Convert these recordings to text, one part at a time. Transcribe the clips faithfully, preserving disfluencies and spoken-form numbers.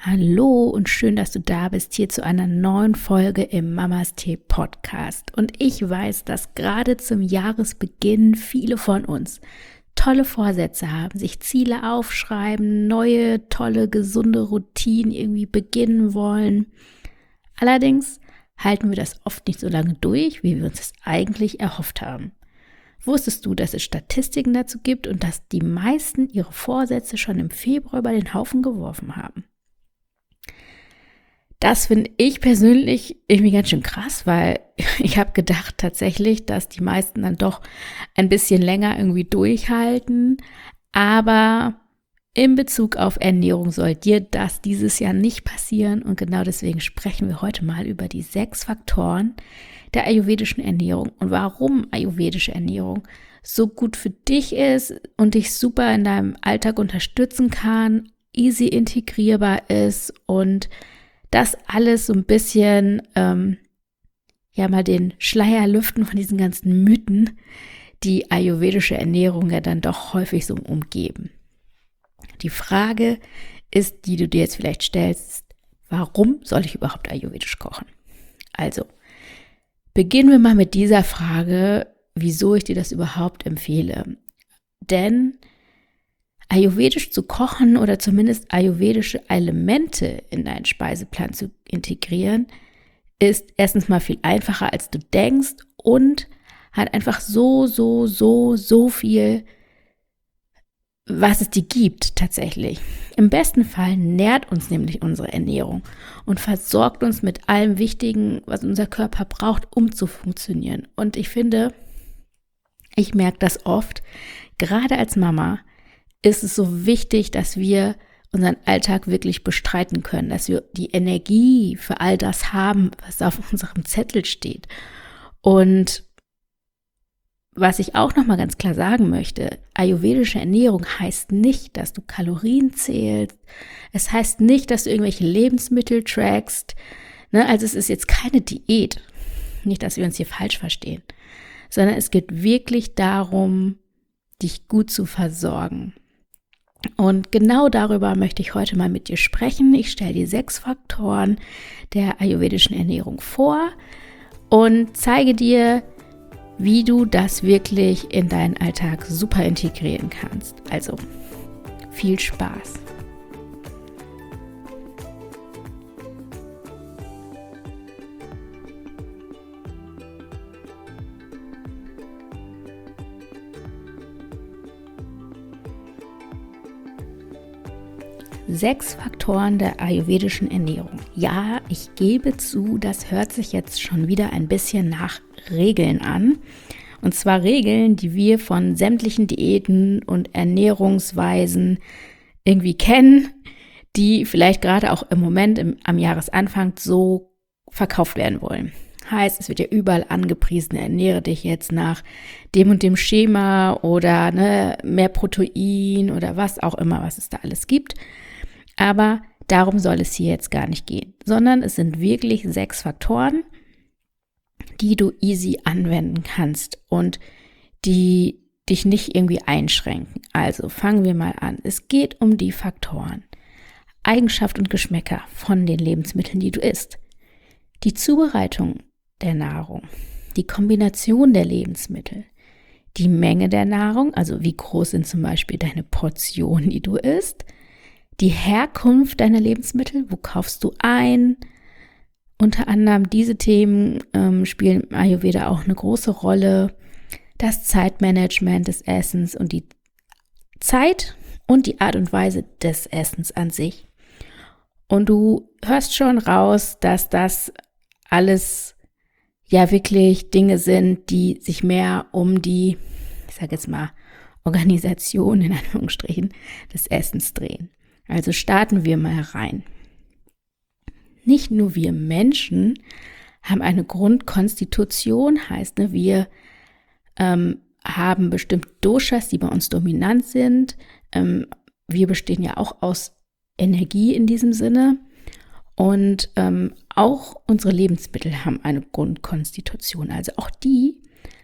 Hallo und schön, dass du da bist, hier zu einer neuen Folge im Mamas Tee Podcast. Und ich weiß, dass gerade zum Jahresbeginn viele von uns tolle Vorsätze haben, sich Ziele aufschreiben, neue, tolle, gesunde Routinen irgendwie beginnen wollen. Allerdings halten wir das oft nicht so lange durch, wie wir uns das eigentlich erhofft haben. Wusstest du, dass es Statistiken dazu gibt und dass die meisten ihre Vorsätze schon im Februar über den Haufen geworfen haben? Das finde ich persönlich irgendwie ganz schön krass, weil ich habe gedacht tatsächlich, dass die meisten dann doch ein bisschen länger irgendwie durchhalten. Aber in Bezug auf Ernährung soll dir das dieses Jahr nicht passieren. Und genau deswegen sprechen wir heute mal über die sechs Faktoren der ayurvedischen Ernährung und warum ayurvedische Ernährung so gut für dich ist und dich super in deinem Alltag unterstützen kann, easy integrierbar ist und das alles so ein bisschen, ähm, ja mal den Schleier lüften von diesen ganzen Mythen, die ayurvedische Ernährung ja dann doch häufig so umgeben. Die Frage ist, die du dir jetzt vielleicht stellst, warum soll ich überhaupt ayurvedisch kochen? Also, beginnen wir mal mit dieser Frage, wieso ich dir das überhaupt empfehle. Denn ayurvedisch zu kochen oder zumindest ayurvedische Elemente in deinen Speiseplan zu integrieren, ist erstens mal viel einfacher, als du denkst und hat einfach so, so, so, so viel, was es dir gibt tatsächlich. Im besten Fall nährt uns nämlich unsere Ernährung und versorgt uns mit allem Wichtigen, was unser Körper braucht, um zu funktionieren. Und ich finde, ich merke das oft, gerade als Mama, ist es so wichtig, dass wir unseren Alltag wirklich bestreiten können, dass wir die Energie für all das haben, was auf unserem Zettel steht. Und was ich auch nochmal ganz klar sagen möchte, ayurvedische Ernährung heißt nicht, dass du Kalorien zählst. Es heißt nicht, dass du irgendwelche Lebensmittel trackst. Ne? Also es ist jetzt keine Diät. Nicht, dass wir uns hier falsch verstehen. Sondern es geht wirklich darum, dich gut zu versorgen. Und genau darüber möchte ich heute mal mit dir sprechen. Ich stelle dir sechs Faktoren der ayurvedischen Ernährung vor und zeige dir, wie du das wirklich in deinen Alltag super integrieren kannst. Also viel Spaß! Sechs Faktoren der ayurvedischen Ernährung. Ja, ich gebe zu, das hört sich jetzt schon wieder ein bisschen nach Regeln an. Und zwar Regeln, die wir von sämtlichen Diäten und Ernährungsweisen irgendwie kennen, die vielleicht gerade auch im Moment im, am Jahresanfang so verkauft werden wollen. Heißt, es wird ja überall angepriesen, ernähre dich jetzt nach dem und dem Schema oder ne, mehr Protein oder was auch immer, was es da alles gibt. Aber darum soll es hier jetzt gar nicht gehen, sondern es sind wirklich sechs Faktoren, die du easy anwenden kannst und die dich nicht irgendwie einschränken. Also fangen wir mal an. Es geht um die Faktoren: Eigenschaft und Geschmäcker von den Lebensmitteln, die du isst, die Zubereitung der Nahrung, die Kombination der Lebensmittel, die Menge der Nahrung, also wie groß sind zum Beispiel deine Portionen, die du isst, die Herkunft deiner Lebensmittel, wo kaufst du ein? Unter anderem diese Themen ähm, spielen im Ayurveda auch eine große Rolle. Das Zeitmanagement des Essens und die Zeit und die Art und Weise des Essens an sich. Und du hörst schon raus, dass das alles ja wirklich Dinge sind, die sich mehr um die, ich sage jetzt mal, Organisation in Anführungsstrichen des Essens drehen. Also starten wir mal rein. Nicht nur wir Menschen haben eine Grundkonstitution, heißt, ne, wir ähm, haben bestimmte Doshas, die bei uns dominant sind. Ähm, wir bestehen ja auch aus Energie in diesem Sinne. Und ähm, auch unsere Lebensmittel haben eine Grundkonstitution. Also auch die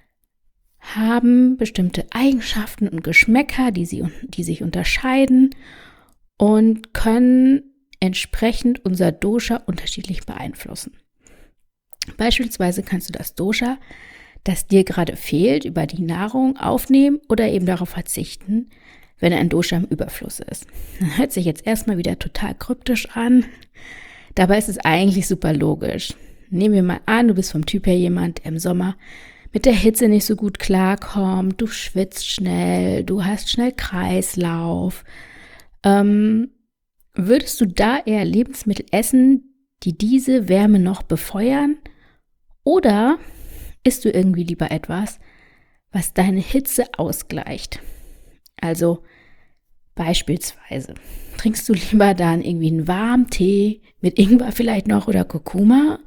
haben bestimmte Eigenschaften und Geschmäcker, die, sie, die sich unterscheiden und können entsprechend unser Dosha unterschiedlich beeinflussen. Beispielsweise kannst du das Dosha, das dir gerade fehlt, über die Nahrung aufnehmen oder eben darauf verzichten, wenn ein Dosha im Überfluss ist. Das hört sich jetzt erstmal wieder total kryptisch an, dabei ist es eigentlich super logisch. Nehmen wir mal an, du bist vom Typ her jemand, der im Sommer mit der Hitze nicht so gut klarkommt, du schwitzt schnell, du hast schnell Kreislauf. Ähm, würdest du da eher Lebensmittel essen, die diese Wärme noch befeuern? Oder isst du irgendwie lieber etwas, was deine Hitze ausgleicht? Also beispielsweise, trinkst du lieber dann irgendwie einen warmen Tee mit Ingwer vielleicht noch oder Kurkuma?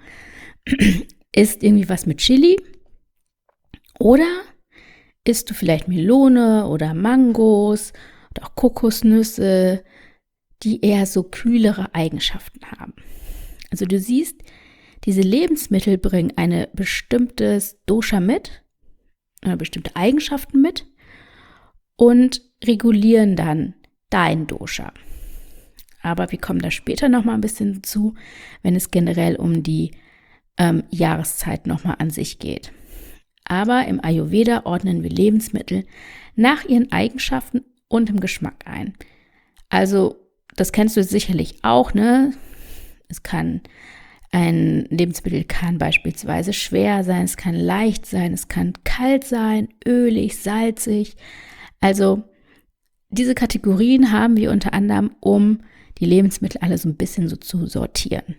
Isst irgendwie was mit Chili? Oder isst du vielleicht Melone oder Mangos oder auch Kokosnüsse, die eher so kühlere Eigenschaften haben? Also du siehst, diese Lebensmittel bringen eine bestimmtes Dosha mit, äh, bestimmte Eigenschaften mit und regulieren dann dein Dosha. Aber wir kommen da später nochmal ein bisschen dazu, wenn es generell um die ähm, Jahreszeit nochmal an sich geht. Aber im Ayurveda ordnen wir Lebensmittel nach ihren Eigenschaften und im Geschmack ein. Also das kennst du sicherlich auch, ne? Es kann Ein Lebensmittel kann beispielsweise schwer sein, es kann leicht sein, es kann kalt sein, ölig, salzig. Also diese Kategorien haben wir unter anderem, um die Lebensmittel alle so ein bisschen so zu sortieren.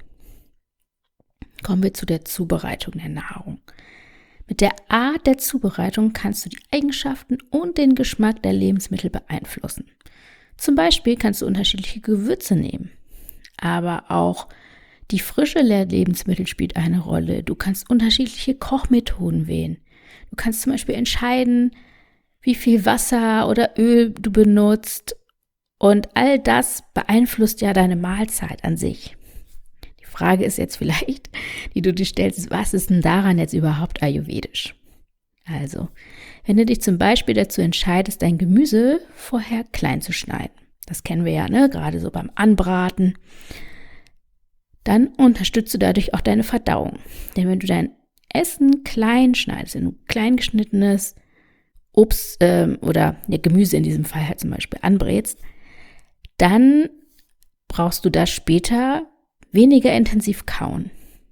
Kommen wir zu der Zubereitung der Nahrung. Mit der Art der Zubereitung kannst du die Eigenschaften und den Geschmack der Lebensmittel beeinflussen. Zum Beispiel kannst du unterschiedliche Gewürze nehmen, aber auch die Frische der Lebensmittel spielt eine Rolle. Du kannst unterschiedliche Kochmethoden wählen. Du kannst zum Beispiel entscheiden, wie viel Wasser oder Öl du benutzt. Und all das beeinflusst ja deine Mahlzeit an sich. Die Frage ist jetzt vielleicht, die du dir stellst, was ist denn daran jetzt überhaupt ayurvedisch? Also, wenn du dich zum Beispiel dazu entscheidest, dein Gemüse vorher klein zu schneiden. Das kennen wir ja, ne? Gerade so beim Anbraten. Dann unterstützt du dadurch auch deine Verdauung. Denn wenn du dein Essen klein schneidest, wenn du klein geschnittenes Obst ähm, oder ja, Gemüse in diesem Fall halt zum Beispiel anbrätst, dann brauchst du das später weniger intensiv kauen.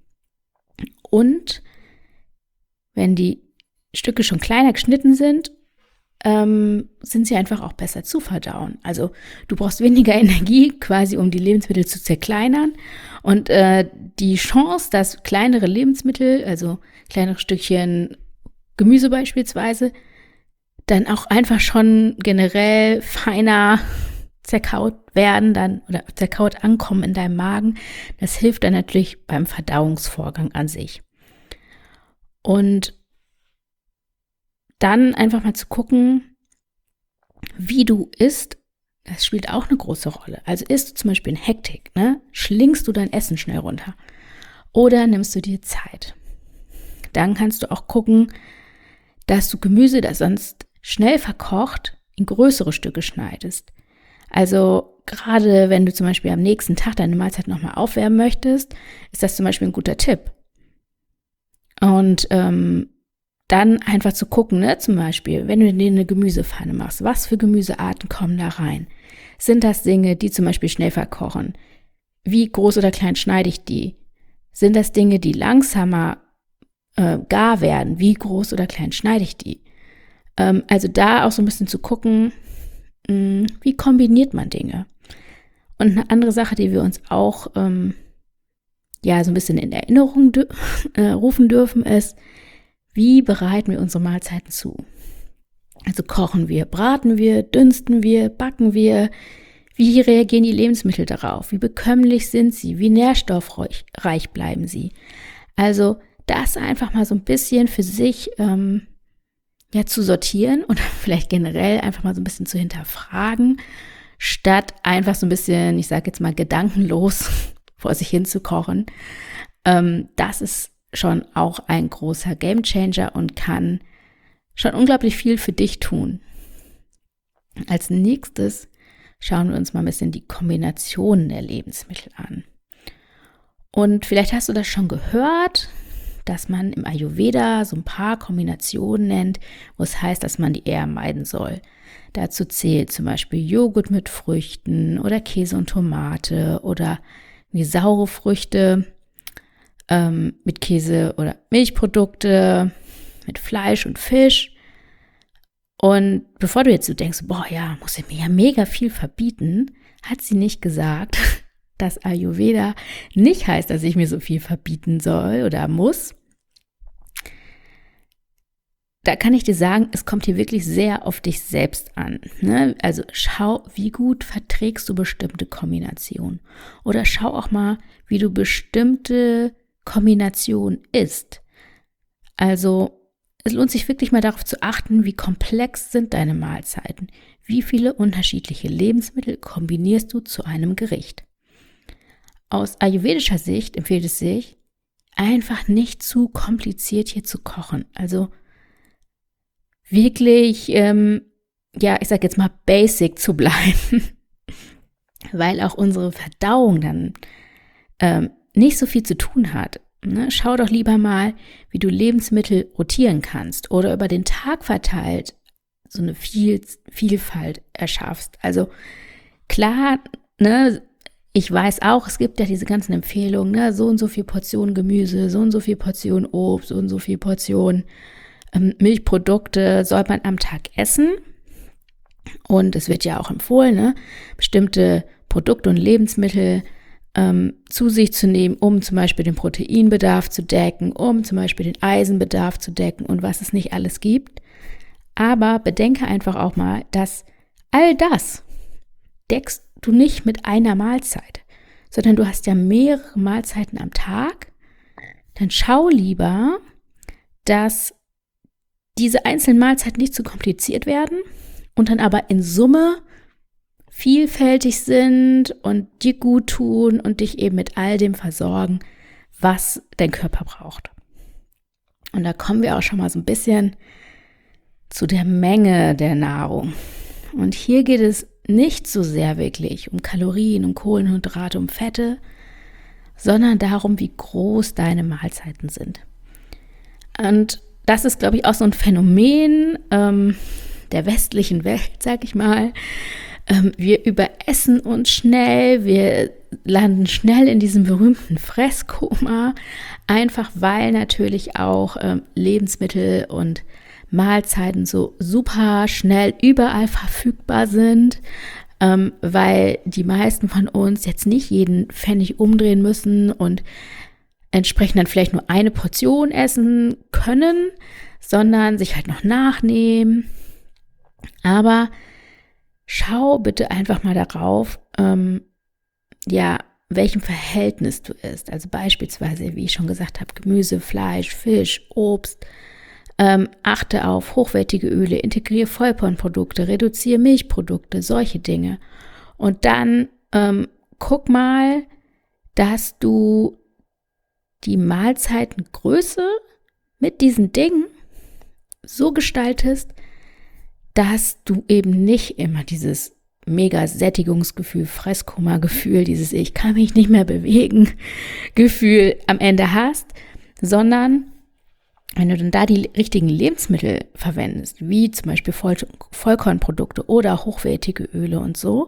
Und wenn die Stücke schon kleiner geschnitten sind, ähm, sind sie einfach auch besser zu verdauen. Also du brauchst weniger Energie quasi, um die Lebensmittel zu zerkleinern. Und äh, die Chance, dass kleinere Lebensmittel, also kleinere Stückchen Gemüse beispielsweise, dann auch einfach schon generell feiner zerkaut werden dann oder zerkaut ankommen in deinem Magen, das hilft dann natürlich beim Verdauungsvorgang an sich. Und dann einfach mal zu gucken, wie du isst, das spielt auch eine große Rolle. Also isst du zum Beispiel in Hektik, ne? Schlingst du dein Essen schnell runter oder nimmst du dir Zeit? Dann kannst du auch gucken, dass du Gemüse, das sonst schnell verkocht, in größere Stücke schneidest. Also gerade wenn du zum Beispiel am nächsten Tag deine Mahlzeit nochmal aufwärmen möchtest, ist das zum Beispiel ein guter Tipp. Und ähm, dann einfach zu gucken, ne, zum Beispiel, wenn du dir eine Gemüsepfanne machst, was für Gemüsearten kommen da rein? Sind das Dinge, die zum Beispiel schnell verkochen? Wie groß oder klein schneide ich die? Sind das Dinge, die langsamer äh, gar werden? Wie groß oder klein schneide ich die? Ähm, also da auch so ein bisschen zu gucken, mh, wie kombiniert man Dinge? Und eine andere Sache, die wir uns auch ähm, ja so ein bisschen in Erinnerung dü- äh, rufen dürfen, ist, wie bereiten wir unsere Mahlzeiten zu? Also kochen wir, braten wir, dünsten wir, backen wir? Wie reagieren die Lebensmittel darauf? Wie bekömmlich sind sie? Wie nährstoffreich reich bleiben sie? Also das einfach mal so ein bisschen für sich ähm, ja, zu sortieren und vielleicht generell einfach mal so ein bisschen zu hinterfragen, statt einfach so ein bisschen, ich sage jetzt mal, gedankenlos vor sich hin zu kochen. Ähm, das ist schon auch ein großer Gamechanger und kann schon unglaublich viel für dich tun. Als nächstes schauen wir uns mal ein bisschen die Kombinationen der Lebensmittel an. Und vielleicht hast du das schon gehört, dass man im Ayurveda so ein paar Kombinationen nennt, wo es heißt, dass man die eher meiden soll. Dazu zählt zum Beispiel Joghurt mit Früchten oder Käse und Tomate oder die saure Früchte ähm, mit Käse oder Milchprodukte, mit Fleisch und Fisch. Und bevor du jetzt so denkst, boah, ja, muss ich mir ja mega viel verbieten, hat sie nicht gesagt, dass Ayurveda nicht heißt, dass ich mir so viel verbieten soll oder muss. Da kann ich dir sagen, es kommt hier wirklich sehr auf dich selbst an. Ne? Also schau, wie gut verträgst du bestimmte Kombinationen. Oder schau auch mal, wie du bestimmte Kombinationen isst. Also es lohnt sich wirklich mal darauf zu achten, wie komplex sind deine Mahlzeiten. Wie viele unterschiedliche Lebensmittel kombinierst du zu einem Gericht? Aus ayurvedischer Sicht empfiehlt es sich, einfach nicht zu kompliziert hier zu kochen. Also wirklich, ähm, ja, ich sag jetzt mal basic zu bleiben, weil auch unsere Verdauung dann ähm, nicht so viel zu tun hat. Ne? Schau doch lieber mal, wie du Lebensmittel rotieren kannst oder über den Tag verteilt so eine Viel- Vielfalt erschaffst. Also klar, ne, ich weiß auch, es gibt ja diese ganzen Empfehlungen, ne, so und so viel Portionen Gemüse, so und so viel Portionen Obst, so und so viel Portionen ähm, Milchprodukte soll man am Tag essen. Und es wird ja auch empfohlen, ne, bestimmte Produkte und Lebensmittel ähm, zu sich zu nehmen, um zum Beispiel den Proteinbedarf zu decken, um zum Beispiel den Eisenbedarf zu decken und was es nicht alles gibt. Aber bedenke einfach auch mal, dass all das deckst du nicht mit einer Mahlzeit, sondern du hast ja mehrere Mahlzeiten am Tag. Dann schau lieber, dass diese einzelnen Mahlzeiten nicht zu kompliziert werden und dann aber in Summe vielfältig sind und dir gut tun und dich eben mit all dem versorgen, was dein Körper braucht. Und da kommen wir auch schon mal so ein bisschen zu der Menge der Nahrung. Und hier geht es nicht so sehr wirklich um Kalorien, um Kohlenhydrate, um Fette, sondern darum, wie groß deine Mahlzeiten sind. Und das ist, glaube ich, auch so ein Phänomen ähm, der westlichen Welt, sag ich mal. Ähm, wir überessen uns schnell, wir landen schnell in diesem berühmten Fresskoma, einfach weil natürlich auch ähm, Lebensmittel und Mahlzeiten so super schnell überall verfügbar sind, ähm, weil die meisten von uns jetzt nicht jeden Pfennig umdrehen müssen und entsprechend dann vielleicht nur eine Portion essen können, sondern sich halt noch nachnehmen. Aber schau bitte einfach mal darauf, ähm, ja, welchem Verhältnis du isst. Also beispielsweise, wie ich schon gesagt habe, Gemüse, Fleisch, Fisch, Obst. Ähm, achte auf hochwertige Öle, integriere Vollkornprodukte, reduziere Milchprodukte, solche Dinge. Und dann ähm, guck mal, dass du die Mahlzeitengröße mit diesen Dingen so gestaltest, dass du eben nicht immer dieses mega Sättigungsgefühl, Fresskoma-Gefühl, dieses Ich kann mich nicht mehr bewegen Gefühl am Ende hast, sondern wenn du dann da die richtigen Lebensmittel verwendest, wie zum Beispiel Voll- Vollkornprodukte oder hochwertige Öle und so,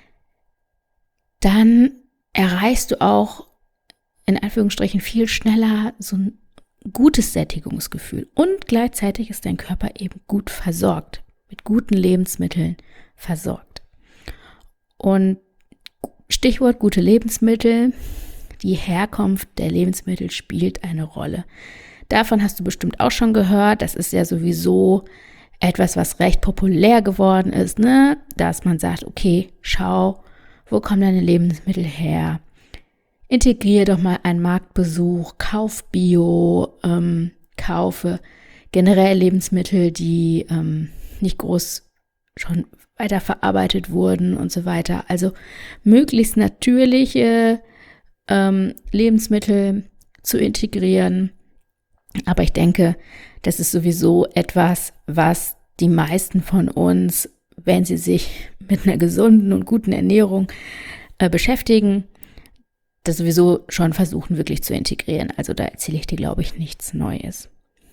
dann erreichst du auch in Anführungsstrichen viel schneller so ein gutes Sättigungsgefühl und gleichzeitig ist dein Körper eben gut versorgt, mit guten Lebensmitteln versorgt. Und Stichwort gute Lebensmittel, die Herkunft der Lebensmittel spielt eine Rolle. Davon hast du bestimmt auch schon gehört. Das ist ja sowieso etwas, was recht populär geworden ist, ne? Dass man sagt, okay, schau, wo kommen deine Lebensmittel her? Integriere doch mal einen Marktbesuch, kauf Bio, ähm, kaufe generell Lebensmittel, die ähm, nicht groß schon weiterverarbeitet wurden und so weiter. Also möglichst natürliche ähm, Lebensmittel zu integrieren. Aber ich denke, das ist sowieso etwas, was die meisten von uns, wenn sie sich mit einer gesunden und guten Ernährung äh, beschäftigen, das sowieso schon versuchen wirklich zu integrieren. Also da erzähle ich dir, glaube ich, nichts Neues.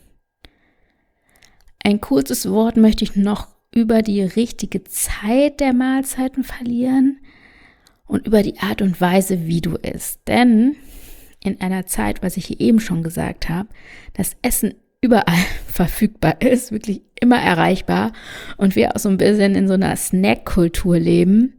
Ein kurzes Wort möchte ich noch über die richtige Zeit der Mahlzeiten verlieren und über die Art und Weise, wie du isst. Denn in einer Zeit, was ich hier eben schon gesagt habe, das Essen überall verfügbar ist, wirklich immer erreichbar und wir auch so ein bisschen in so einer Snack-Kultur leben,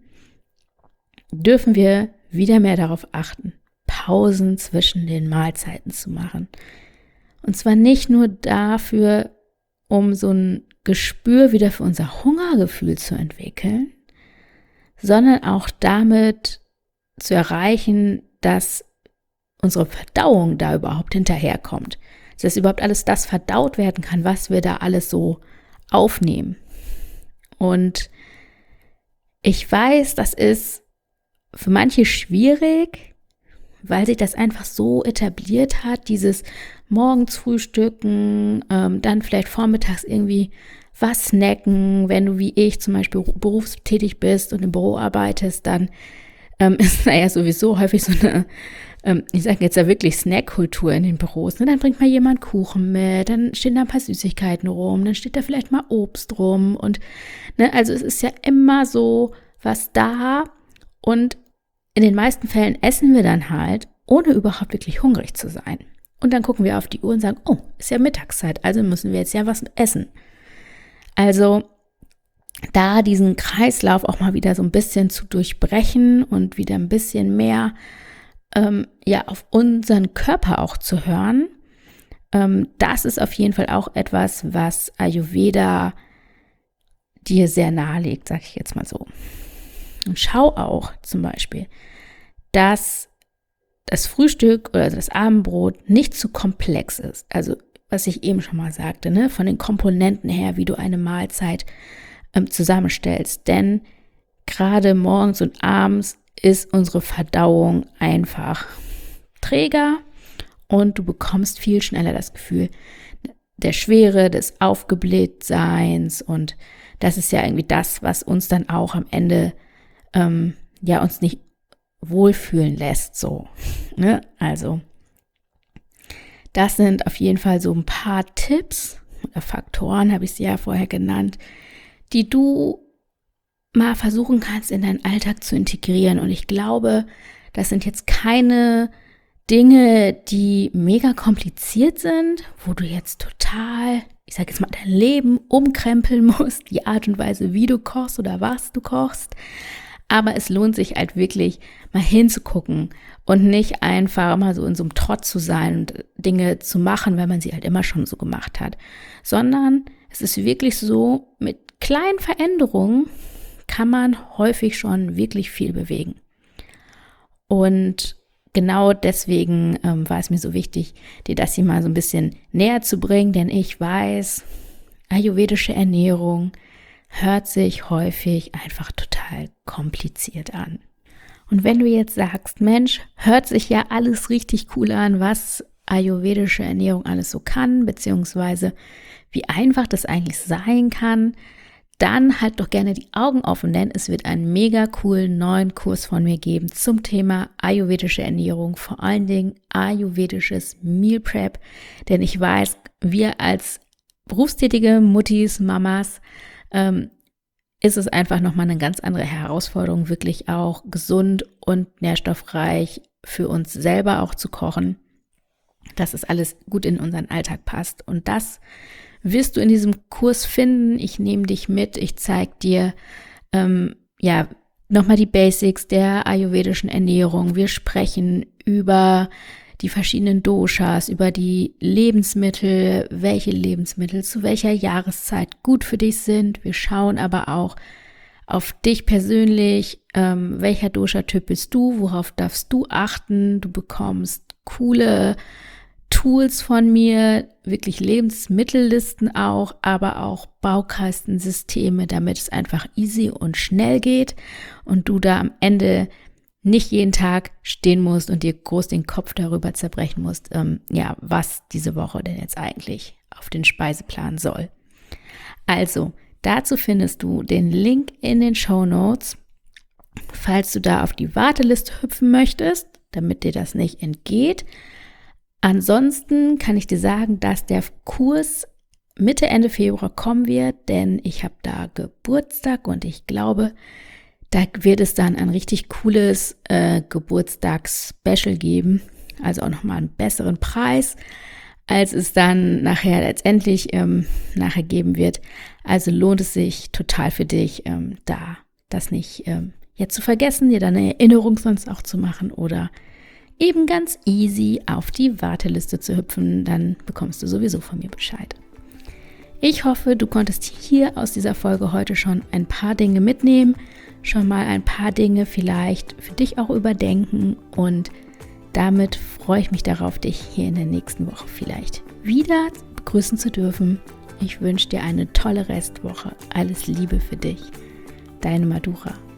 dürfen wir wieder mehr darauf achten, Pausen zwischen den Mahlzeiten zu machen. Und zwar nicht nur dafür, um so ein Gespür wieder für unser Hungergefühl zu entwickeln, sondern auch damit zu erreichen, dass unsere Verdauung da überhaupt hinterherkommt. Dass überhaupt alles das verdaut werden kann, was wir da alles so aufnehmen. Und ich weiß, das ist für manche schwierig, weil sich das einfach so etabliert hat, dieses morgens frühstücken, ähm, dann vielleicht vormittags irgendwie was snacken. Wenn du wie ich zum Beispiel berufstätig bist und im Büro arbeitest, dann ähm, ist da ja sowieso häufig so eine, ähm, ich sage jetzt ja wirklich Snackkultur in den Büros. Ne? Dann bringt mal jemand Kuchen mit, dann stehen da ein paar Süßigkeiten rum, dann steht da vielleicht mal Obst rum. Und ne, also es ist ja immer so was da und in den meisten Fällen essen wir dann halt, ohne überhaupt wirklich hungrig zu sein. Und dann gucken wir auf die Uhr und sagen, oh, ist ja Mittagszeit, also müssen wir jetzt ja was essen. Also da diesen Kreislauf auch mal wieder so ein bisschen zu durchbrechen und wieder ein bisschen mehr ähm, ja, auf unseren Körper auch zu hören, ähm, das ist auf jeden Fall auch etwas, was Ayurveda dir sehr nahelegt, sage ich jetzt mal so. Und schau auch zum Beispiel, dass das Frühstück oder das Abendbrot nicht zu komplex ist. Also was ich eben schon mal sagte, ne, von den Komponenten her, wie du eine Mahlzeit ähm, zusammenstellst. Denn gerade morgens und abends ist unsere Verdauung einfach träger und du bekommst viel schneller das Gefühl der Schwere, des Aufgeblähtseins, und das ist ja irgendwie das, was uns dann auch am Ende ähm, ja uns nicht wohlfühlen lässt, so, ne? Also das sind auf jeden Fall so ein paar Tipps oder Faktoren, habe ich sie ja vorher genannt, die du mal versuchen kannst, in deinen Alltag zu integrieren. Und ich glaube, das sind jetzt keine Dinge, die mega kompliziert sind, wo du jetzt total, ich sage jetzt mal, dein Leben umkrempeln musst, die Art und Weise, wie du kochst oder was du kochst. Aber es lohnt sich halt wirklich, mal hinzugucken und nicht einfach mal so in so einem Trott zu sein und Dinge zu machen, weil man sie halt immer schon so gemacht hat. Sondern es ist wirklich so, mit kleinen Veränderungen kann man häufig schon wirklich viel bewegen. Und genau deswegen ähm, war es mir so wichtig, dir das hier mal so ein bisschen näher zu bringen, denn ich weiß, ayurvedische Ernährung hört sich häufig einfach total kompliziert an. Und wenn du jetzt sagst, Mensch, hört sich ja alles richtig cool an, was ayurvedische Ernährung alles so kann, beziehungsweise wie einfach das eigentlich sein kann, dann halt doch gerne die Augen offen, denn es wird einen mega coolen neuen Kurs von mir geben zum Thema ayurvedische Ernährung, vor allen Dingen ayurvedisches Meal Prep, denn ich weiß, wir als berufstätige Muttis, Mamas, ähm, ist es einfach nochmal eine ganz andere Herausforderung, wirklich auch gesund und nährstoffreich für uns selber auch zu kochen, dass es alles gut in unseren Alltag passt. Und das wirst du in diesem Kurs finden. Ich nehme dich mit, ich zeige dir ähm, ja nochmal die Basics der ayurvedischen Ernährung. Wir sprechen über die verschiedenen Doshas, über die Lebensmittel, welche Lebensmittel zu welcher Jahreszeit gut für dich sind. Wir schauen aber auch auf dich persönlich, ähm, welcher Dosha-Typ bist du, worauf darfst du achten. Du bekommst coole Tools von mir, wirklich Lebensmittellisten auch, aber auch Baukastensysteme, damit es einfach easy und schnell geht und du da am Ende nicht jeden Tag stehen musst und dir groß den Kopf darüber zerbrechen musst, ähm, ja, was diese Woche denn jetzt eigentlich auf den Speiseplan soll. Also, Dazu findest du den Link in den Shownotes, falls du da auf die Warteliste hüpfen möchtest, damit dir das nicht entgeht. Ansonsten kann ich dir sagen, dass der Kurs Mitte, Ende Februar kommen wird, denn ich habe da Geburtstag und ich glaube, da wird es dann ein richtig cooles äh, Geburtstags-Special geben, also auch nochmal einen besseren Preis, als es dann nachher letztendlich ähm, nachher geben wird. Also lohnt es sich total für dich, ähm, da das nicht ähm, jetzt zu vergessen, dir dann eine Erinnerung sonst auch zu machen oder eben ganz easy auf die Warteliste zu hüpfen, dann bekommst du sowieso von mir Bescheid. Ich hoffe, du konntest hier aus dieser Folge heute schon ein paar Dinge mitnehmen, schon mal ein paar Dinge vielleicht für dich auch überdenken und damit freue ich mich darauf, dich hier in der nächsten Woche vielleicht wieder begrüßen zu dürfen. Ich wünsche dir eine tolle Restwoche. Alles Liebe für dich. Deine Madura.